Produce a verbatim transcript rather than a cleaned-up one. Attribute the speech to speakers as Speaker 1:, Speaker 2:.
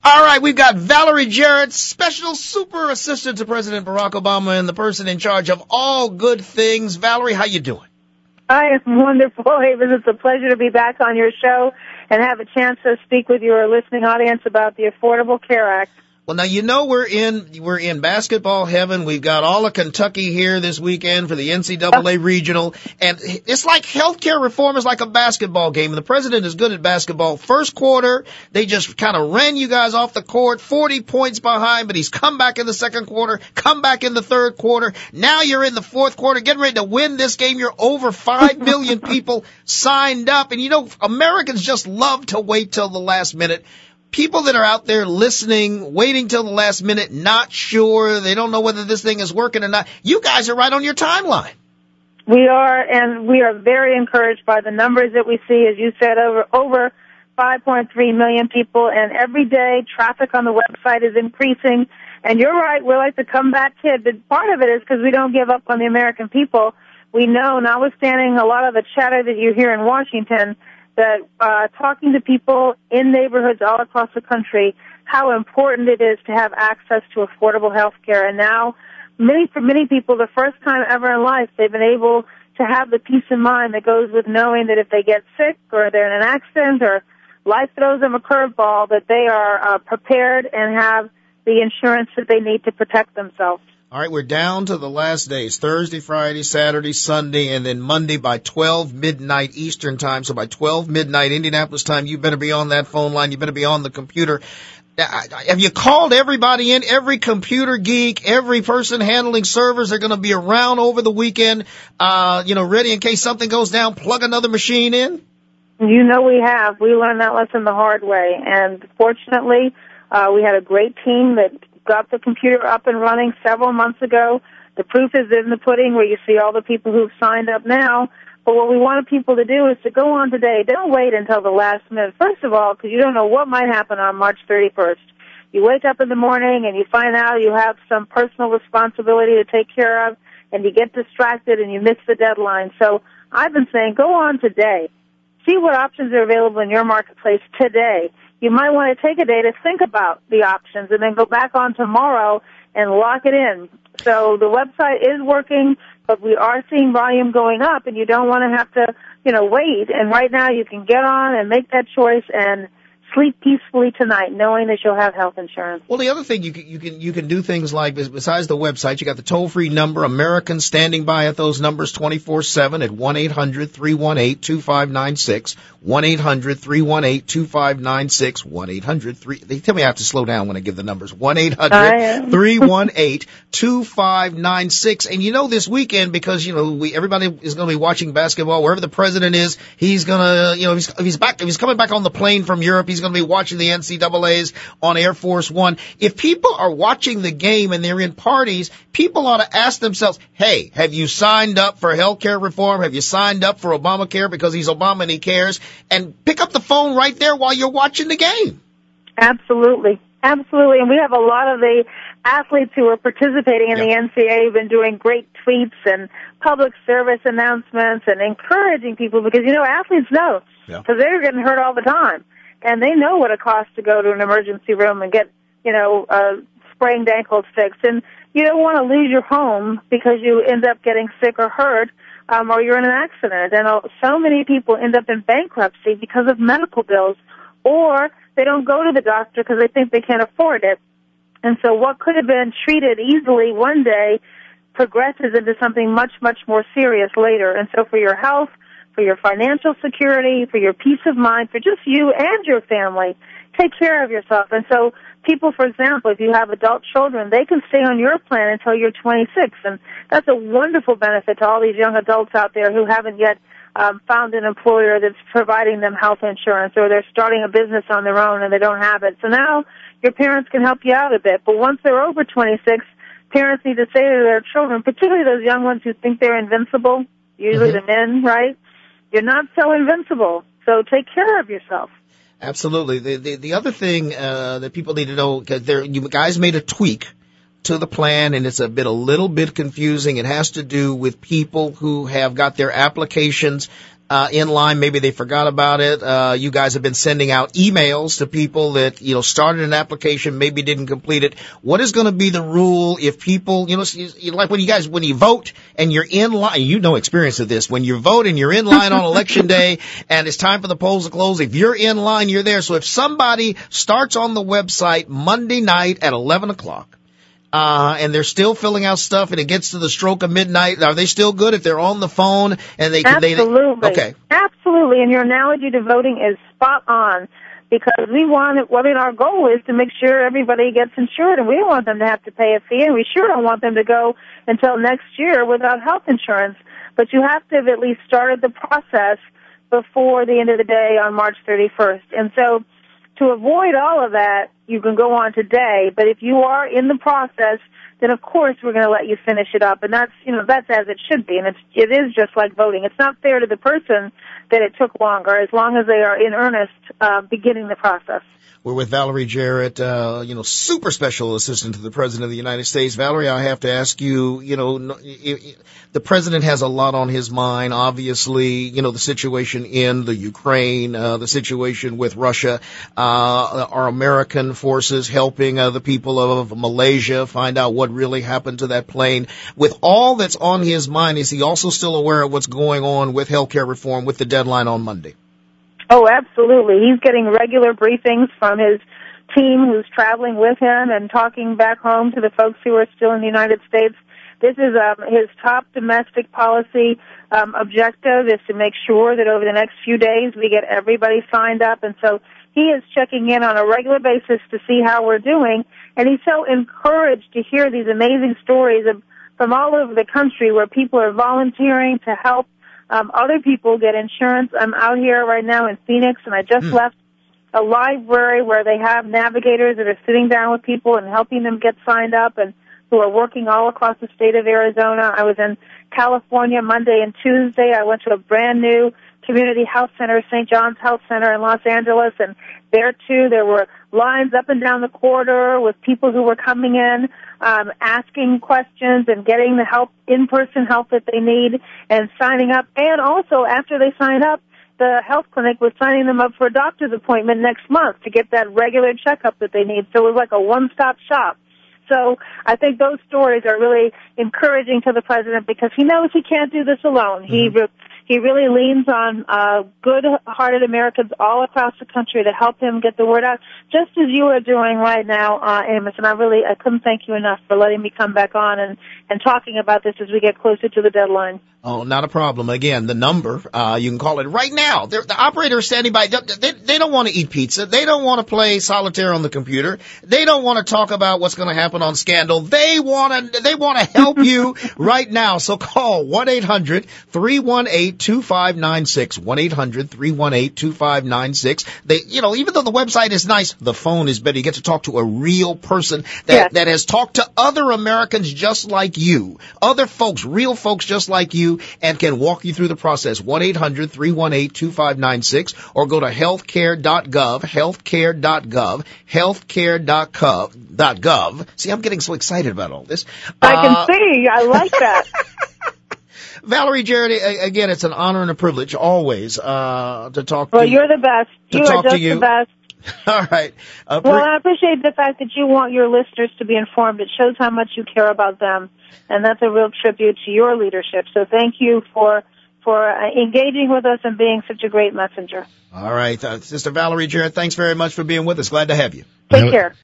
Speaker 1: All right, we've got Valerie Jarrett, special super assistant to President Barack Obama and the person in charge of all good things. Valerie, how you doing?
Speaker 2: I am wonderful, Avis. It's a pleasure to be back on your show and have a chance to speak with your listening audience about the Affordable Care Act.
Speaker 1: Well, now, you know we're in we're in basketball heaven. We've got all of Kentucky here this weekend for the N C double A regional. And it's like healthcare reform is like a basketball game. And the president is good at basketball. First quarter, they just kind of ran you guys off the court, forty points behind, but he's come back in the second quarter, come back in the third quarter. Now you're in the fourth quarter, getting ready to win this game. You're over five million people signed up. And, you know, Americans just love to wait till the last minute. People that are out there listening, waiting till the last minute, not sure, they don't know whether this thing is working or not. You guys are right on your timeline.
Speaker 2: We are, and we are very encouraged by the numbers that we see. As you said, over over five point three million people, and every day traffic on the website is increasing. And you're right, we're like the comeback kid, but part of it is because we don't give up on the American people. We know, notwithstanding a lot of the chatter that you hear in Washington, that uh, talking to people in neighborhoods all across the country, how important it is to have access to affordable health care. And now, many for many people, the first time ever in life, they've been able to have the peace of mind that goes with knowing that if they get sick or they're in an accident or life throws them a curveball, that they are uh, prepared and have the insurance that they need to protect themselves.
Speaker 1: All right, we're down to the last days, Thursday, Friday, Saturday, Sunday, and then Monday by twelve midnight Eastern time. So by twelve midnight Indianapolis time, you better be on that phone line. You better be on the computer. Have you called everybody in? Every computer geek, every person handling servers are going to be around over the weekend, uh, you know, ready in case something goes down, plug another machine in?
Speaker 2: You know we have. We learned that lesson the hard way. And fortunately, uh, we had a great team that got the computer up and running several months ago. The proof is in the pudding where you see all the people who've signed up now. But what we wanted people to do is to go on today. Don't wait until the last minute. First of all, because you don't know what might happen on March thirty-first. You wake up in the morning and you find out you have some personal responsibility to take care of, and you get distracted and you miss the deadline. So I've been saying go on today. See what options are available in your marketplace today. You might want to take a day to think about the options and then go back on tomorrow and lock it in. So the website is working, but we are seeing volume going up, and you don't want to have to, you know, wait. And right now you can get on and make that choice and sleep peacefully tonight, knowing that you'll have health insurance.
Speaker 1: Well, the other thing you can you can you can do things like, besides the website, you got the toll free number. Americans standing by at those numbers twenty-four seven at one eight hundred three one eight two five nine six, one eight hundred three one eight two five nine six, one eight hundred three. They tell me I have to slow down when I give the numbers. one eight hundred three one eight two five nine six. And you know, this weekend, because you know we everybody is going to be watching basketball wherever the president is. He's going to, you know, if he's, if he's back, if he's coming back on the plane from Europe, he's going to be watching the N C double A's on Air Force One. If people are watching the game and they're in parties, people ought to ask themselves, hey, have you signed up for health care reform? Have you signed up for Obamacare because he's Obama and he cares? And pick up the phone right there while you're watching the game.
Speaker 2: Absolutely. Absolutely. And we have a lot of the athletes who are participating in yep. the N C A A have been doing great tweets and public service announcements and encouraging people because, you know, athletes know because yeah. they're getting hurt all the time. And they know what it costs to go to an emergency room and get, you know, uh, sprained ankles fixed. And you don't want to lose your home because you end up getting sick or hurt, um, or you're in an accident. And uh, so many people end up in bankruptcy because of medical bills, or they don't go to the doctor because they think they can't afford it. And so what could have been treated easily one day progresses into something much, much more serious later. And so for your health, for your financial security, for your peace of mind, for just you and your family, take care of yourself. And so people, for example, if you have adult children, they can stay on your plan until you're twenty-six. And that's a wonderful benefit to all these young adults out there who haven't yet um, found an employer that's providing them health insurance, or they're starting a business on their own and they don't have it. So now your parents can help you out a bit. But once they're over twenty-six, parents need to say to their children, particularly those young ones who think they're invincible, usually mm-hmm. the men, right? You're not so invincible, so take care of yourself.
Speaker 1: Absolutely. The the, the other thing uh, that people need to know, because there you guys made a tweak to the plan, and it's a bit a little bit confusing. It has to do with people who have got their applications uh, in line. Maybe they forgot about it. Uh, you guys have been sending out emails to people that, you know, started an application, maybe didn't complete it. What is going to be the rule if people, you know, like when you guys, when you vote and you're in line, you know experience of this, when you vote and you're in line on election day and it's time for the polls to close, if you're in line, you're there. So if somebody starts on the website Monday night at eleven o'clock, Uh, and they're still filling out stuff and it gets to the stroke of midnight, are they still good if they're on the phone and they can,
Speaker 2: Absolutely.
Speaker 1: They, okay.
Speaker 2: Absolutely. And your analogy to voting is spot on because we want it, well, I mean, our goal is to make sure everybody gets insured and we don't want them to have to pay a fee and we sure don't want them to go until next year without health insurance. But you have to have at least started the process before the end of the day on March thirty-first. And so to avoid all of that, you can go on today, but if you are in the process, then of course we're going to let you finish it up, and that's, you know, that's as it should be, and it's, it is just like voting. It's not fair to the person that it took longer, as long as they are in earnest uh, beginning the process.
Speaker 1: We're with Valerie Jarrett, uh, you know, super special assistant to the President of the United States. Valerie, I have to ask you, you know, the President has a lot on his mind, obviously, you know, the situation in the Ukraine, uh, the situation with Russia, uh, our American forces helping uh, the people of Malaysia find out what really happened to that plane. With all that's on his mind, is he also still aware of what's going on with healthcare reform with the deadline on Monday?
Speaker 2: Oh, absolutely. He's getting regular briefings from his team who's traveling with him and talking back home to the folks who are still in the United States. This is um, his top domestic policy um, objective is to make sure that over the next few days we get everybody signed up. And so he is checking in on a regular basis to see how we're doing. And he's so encouraged to hear these amazing stories of, from all over the country where people are volunteering to help Um, other people get insurance. I'm out here right now in Phoenix, and I just mm. left a library where they have navigators that are sitting down with people and helping them get signed up and who are working all across the state of Arizona. I was in California Monday and Tuesday. I went to a brand new community health center, Saint John's Health Center in Los Angeles, and there, too, there were lines up and down the corridor with people who were coming in, um, asking questions and getting the help, in-person help that they need and signing up. And also, after they sign up, the health clinic was signing them up for a doctor's appointment next month to get that regular checkup that they need. So it was like a one-stop shop. So I think those stories are really encouraging to the president because he knows he can't do this alone. Mm-hmm. He re- he really leans on uh, good-hearted Americans all across the country to help him get the word out, just as you are doing right now, uh, Amos. And I really I couldn't thank you enough for letting me come back on and, and talking about this as we get closer to the deadline.
Speaker 1: Oh, not a problem. Again, the number, uh, you can call it right now. They're, the operator is standing by. They, they don't want to eat pizza. They don't want to play solitaire on the computer. They don't want to talk about what's going to happen on Scandal. They want to, they want to help you right now. So call one eight hundred three one eight two five nine six, one eight hundred three one eight two five nine six. They, you know, even though the website is nice, the phone is better. You get to talk to a real person that,
Speaker 2: yes.
Speaker 1: that has talked to other Americans just like you, other folks, real folks just like you, and can walk you through the process. one eight hundred three one eight two five nine six or go to healthcare dot gov, healthcare dot gov, healthcare dot gov. See, I'm getting so excited about all this.
Speaker 2: I can uh, see. I like that.
Speaker 1: Valerie Jarrett, again, it's an honor and a privilege always uh, to talk
Speaker 2: well,
Speaker 1: to you.
Speaker 2: Well, you're the best.
Speaker 1: To
Speaker 2: you
Speaker 1: talk
Speaker 2: are just
Speaker 1: to you.
Speaker 2: the best.
Speaker 1: All right. Uh,
Speaker 2: well, I appreciate the fact that you want your listeners to be informed. It shows how much you care about them, and that's a real tribute to your leadership. So thank you for for uh, engaging with us and being such a great messenger.
Speaker 1: All right. Uh, Sister Valerie Jarrett, thanks very much for being with us. Glad to have you.
Speaker 2: Take care.